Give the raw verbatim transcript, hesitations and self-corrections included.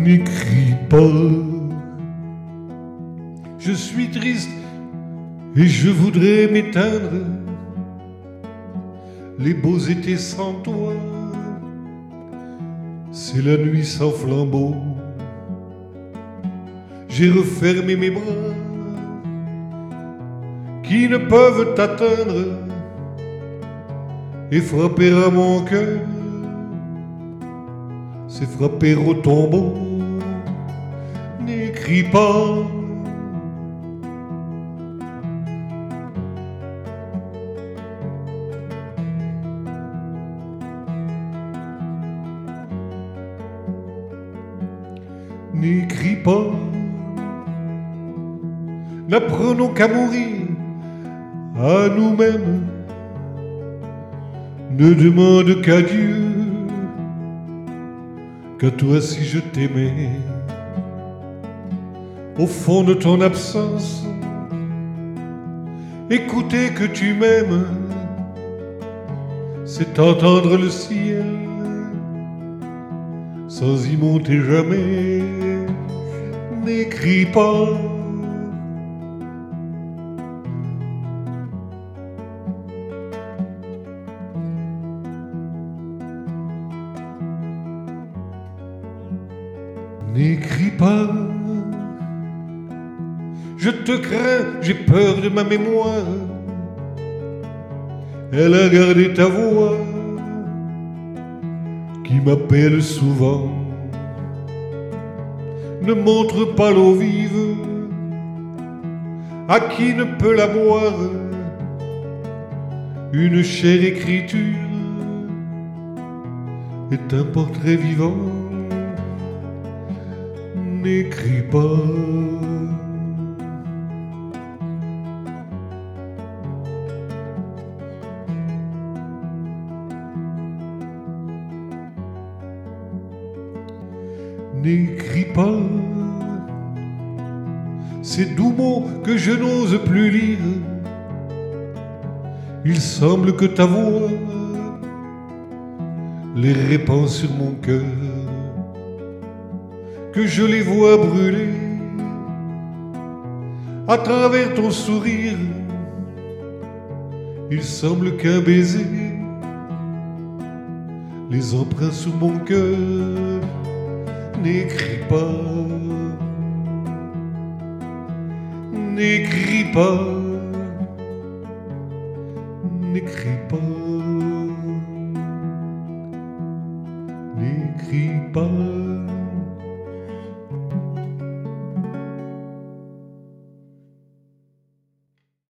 n'écris pas. Je suis triste et je voudrais m'éteindre. Les beaux étés sans toi, c'est la nuit sans flambeau. J'ai refermé mes bras qui ne peuvent t'atteindre et frapper à mon cœur, c'est frapper au tombeau. N'écris pas. N'écris pas. N'apprenons qu'à mourir à nous-mêmes. Ne demande qu'à Dieu, qu'à toi si je t'aimais. Au fond de ton absence, écouter que tu m'aimes, c'est entendre le ciel sans y monter jamais. N'écris pas. N'écris pas. Je te crains, j'ai peur de ma mémoire. Elle a gardé ta voix qui m'appelle souvent. Ne montre pas l'eau vive à qui ne peut la boire. Une chère écriture est un portrait vivant. N'écris pas. N'écris pas. Ces doux mots que je n'ose plus lire, il semble que ta voix les répand sur mon cœur, que je les vois brûler à travers ton sourire. Il semble qu'un baiser les emprunts sur mon cœur. N'écris pas. N'écris pas. N'écris pas. N'écris pas.